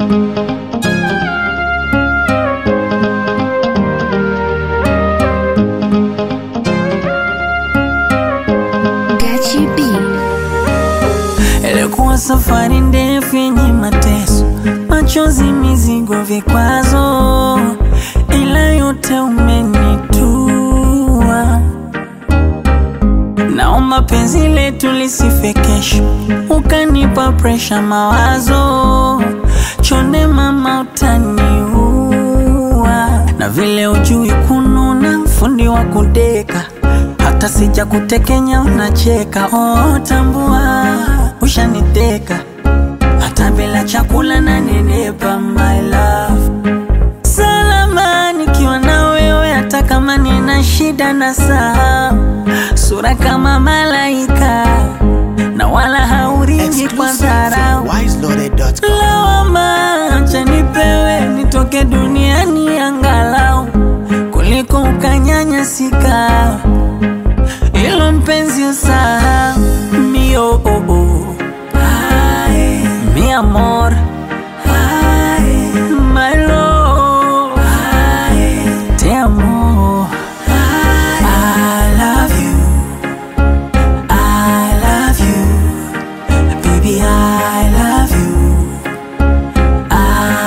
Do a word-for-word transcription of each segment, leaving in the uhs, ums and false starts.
Ilikuwa safari ndefu yenye mateso, machozi, mizigo, vikwazo, ila yote umenitua. Naomba penzi letu lisife kesho, ukanipa pressure, mawazo, chonde mama utaniua. Na vile ujui kununa, fundi wa kudeka, hata sija kutekenya unacheka. Oh, tambua ushaniteka, hata bila chakula na nenepa my love. Salama nikiwa na wewe, hata kama nina shida na saa, sura kama malaika na wala hauringi kwa dharau. Lawama acha nipewe, nitoke duniani angalau, kuliko ukanyanyasika. Ilo mpenzi usahau. Mi oh oh oh, ay, mi amor, ay, my love, ay, te amo, ay, I love you, I love you, baby, I love you, I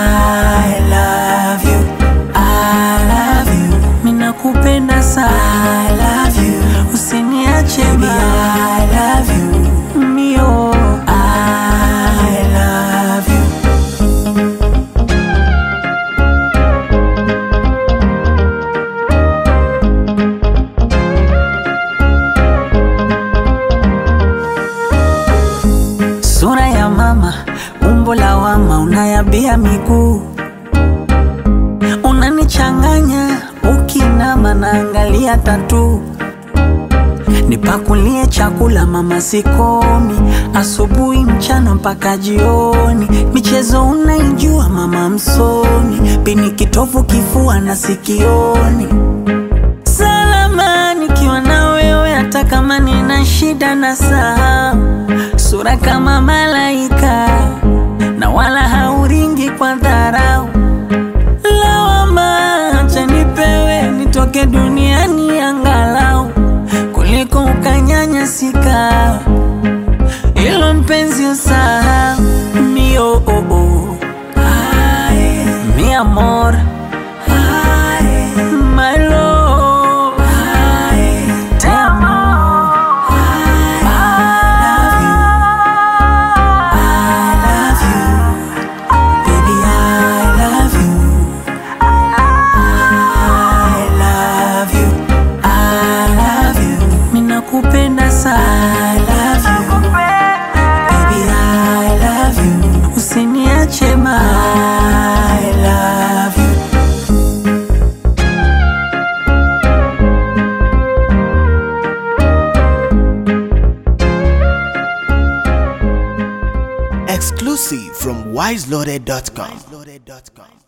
love you, I love you, mina kupenda sana, I love you, usiniache baby, I love you, mi oh, I love you. Sura ya mama, umbo la wama, unayabia miguu, unanichanganya ukinama, naangalia tatu. Nipakulie chakula mama sikomi, asubuhi mchana mpaka jioni. Michezo unaijua mama msomi, pini kitovu kifua na sikioni. Salama nikiwa na wewe, hata kama nina shida na saa, sura kama malaika na wala hauringi kwa dharau. Lawama acha nipewe, nitoke duniani angalau, kuliko ukanyanyasika. Ilo mpenzi usahau. Mi oh oh oh, ay, mi amor, ay, my love, ay, te amo, ay, I love you, I love you, baby, I love you, I love you, I love you, mina kupenda sana, I love you, baby, I love you, usiniache ma, I love you. Exclusive from wise loaded dot com.